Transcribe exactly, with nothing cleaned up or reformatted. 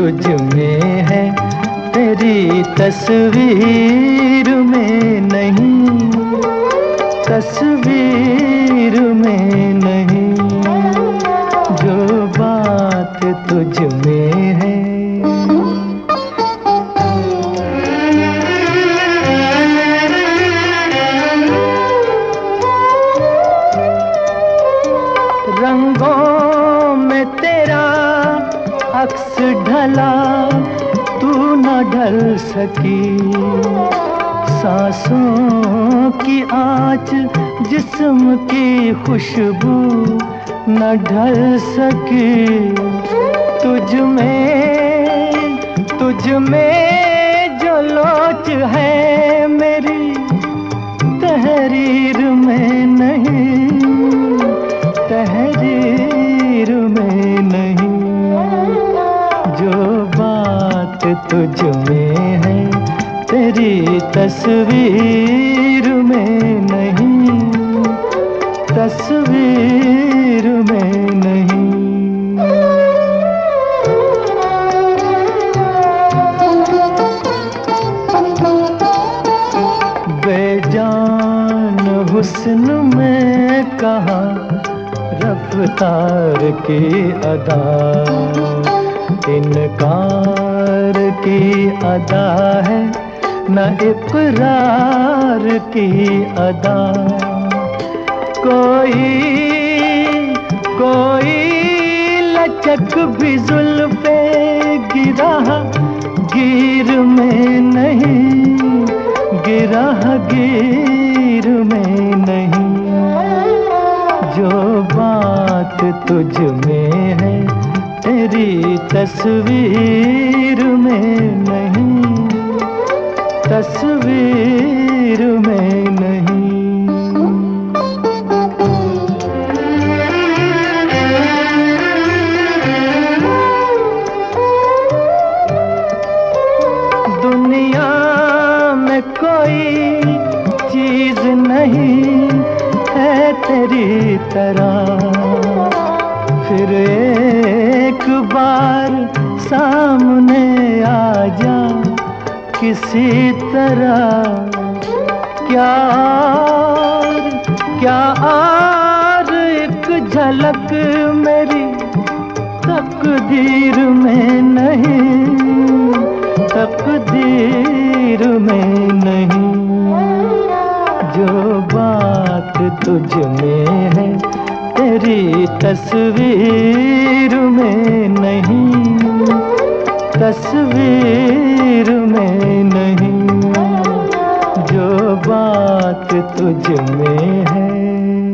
तुझ में है, तेरी तस्वीर में नहीं, तस्वीर में नहीं, जो बात तुझ में है। रंगों में तेरा अक्स ढला, तू न ढल सकी, सांसों की आँच जिस्म की खुशबू न ढल सकी। तुझ में तुझ में जो लोच है मेरी, तहरीर में नहीं, तहरीर में नहीं, जो बात तुझ में है, तेरी तस्वीर में नहीं, तस्वीर में नहीं। बेजान हुस्न में कहा रफ्तार की अदा, इनकार की अदा है न इकरार की अदा। कोई कोई लचक भी जुल्फे गिरा गिर में नहीं, गिरा गिर में नहीं, जो बात तुझ में है, तेरी तस्वीर में नहीं, तस्वीर में नहीं। दुनिया में कोई चीज नहीं है तेरी तरह, फिर एक बार सामने आ जा किसी तरह। क्या और क्या और एक झलक मेरी तकदीर में नहीं, तकदीर में नहीं, जो बात तुझ में है, तेरी तस्वीर में नहीं, तस्वीर में नहीं, जो बात तुझ में है।